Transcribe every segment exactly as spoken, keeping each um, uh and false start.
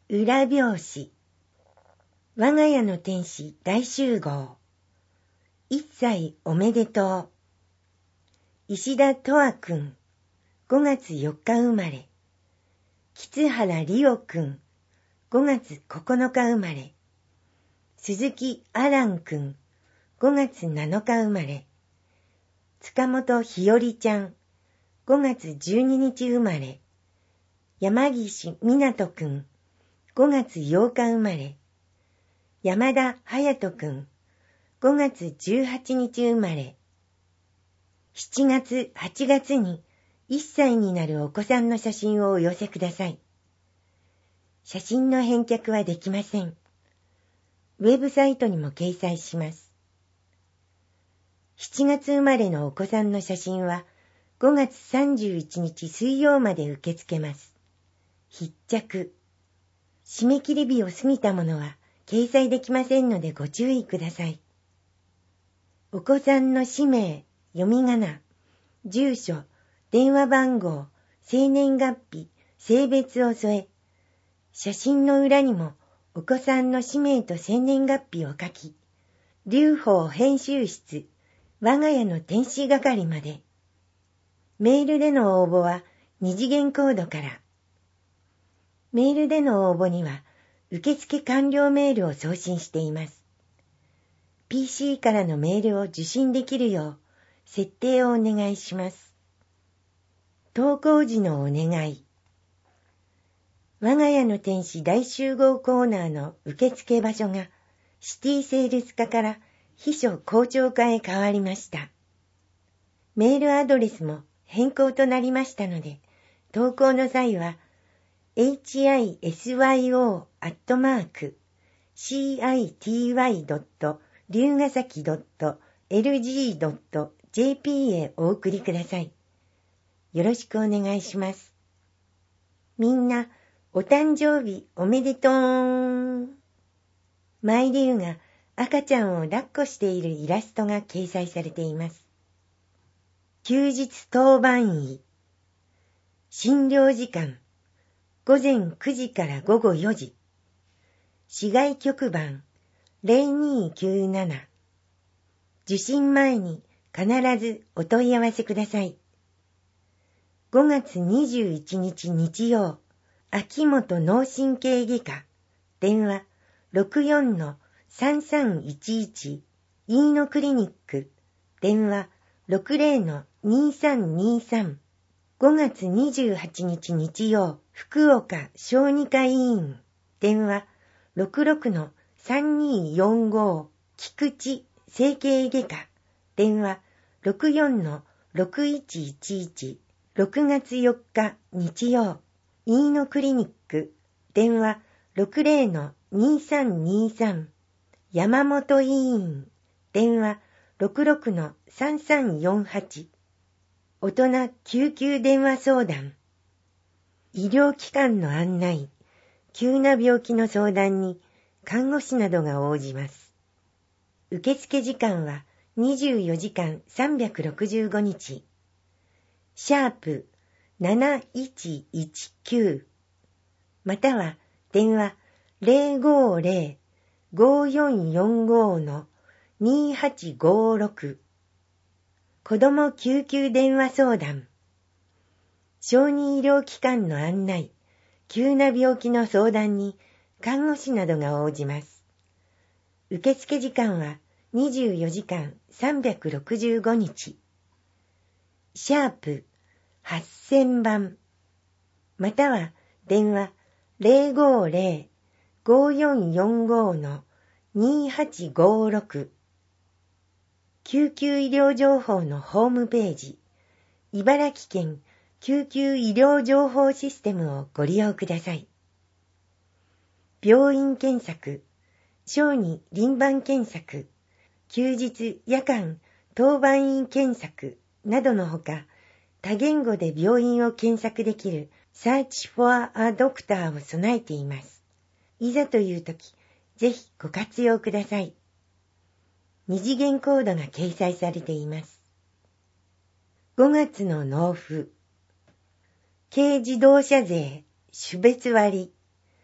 裏表紙。我が家の天使大集合。一歳おめでとう。石田とわくん、ごがつよっか生まれ。吉原りおくん、ごがつここのか生まれ。鈴木あらんくん、ごがつなのか生まれ。塚本ひよりちゃん、ごがつじゅうににち生まれ。山岸みなとくん、ごがつようか生まれ。山田はやとくん、ごがつじゅうはちにち生まれ。しちがつ、はちがつにいっさいになるお子さんの写真をお寄せください。写真の返却はできません。ウェブサイトにも掲載します。しちがつ生まれのお子さんの写真はごがつさんじゅういちにち水曜まで受け付けます。必着。締め切り日を過ぎたものは掲載できませんのでご注意ください。お子さんの氏名、読み仮名、住所、電話番号、生年月日、性別を添え、写真の裏にもお子さんの氏名と生年月日を書き、劉邦編集室、我が家の天使係まで。メールでの応募は二次元コードから。メールでの応募には受付完了メールを送信しています。ピーシー からのメールを受信できるよう設定をお願いします。投稿時のお願い。我が家の天使大集合コーナーの受付場所がシティセールス課から秘書校長課へ変わりました。メールアドレスも変更となりましたので、投稿の際はエイチアイエスワイオー アットマーク シーアイティーワイ ドット 龍ヶ崎 ドット エルジー ドット ジェーピー へお送りください。よろしくお願いします。みんなお誕生日おめでとう。マイリュウが赤ちゃんを抱っこしているイラストが掲載されています。休日当番医。診療時間ごぜんくじからごごよじ。市外局番ゼロにーきゅうなな。受診前に必ずお問い合わせください。ごがつにじゅういちにち日曜、秋元脳神経外科。電話 ろくよんのさんさんいちいち。飯野クリニック。電話 ろくぜろのにさんにさん。ごがつにじゅうはちにち日曜、福岡小児科医院。電話 ろくろくのさんによんご。菊池整形外科。電話 ろくよんのろくいちいちいち。ろくがつよっか日曜、飯野クリニック。電話 ろくぜろのにさんにさん。山本医院。電話 ろくろくのさんさんよんはち。大人救急電話相談。医療機関の案内、急な病気の相談に看護師などが応じます。受付時間はにじゅうよじかんさんびゃくろくじゅうごにち。シャープなないちいちきゅうまたは電話 ゼロごゼロ ごよんよんご のにはちごろく。子ども救急電話相談。小児医療機関の案内、急な病気の相談に看護師などが応じます。受付時間はにじゅうよじかんさんびゃくろくじゅうごにち。シャープはっせんばん。または電話 ゼロごゼロ ごよんよんご のにはちごろく。救急医療情報のホームページ、茨城県救急医療情報システムをご利用ください。病院検索、小児輪番検索、休日夜間当番員検索などのほか、多言語で病院を検索できる Search for a Doctor を備えています。いざというとき、ぜひご活用ください。二次元コードが掲載されています。ごがつの納付。軽自動車税、種別割。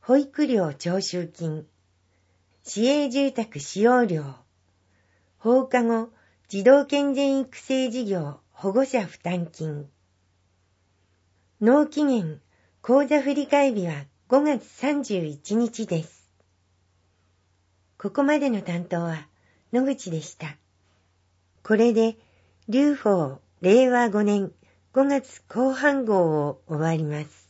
保育料徴収金、市営住宅使用料、放課後児童健全育成事業保護者負担金。納期限、口座振替日はごがつさんじゅういちにちです。ここまでの担当は野口でした。これで、劉邦れいわごねんごがつこう半号を終わります。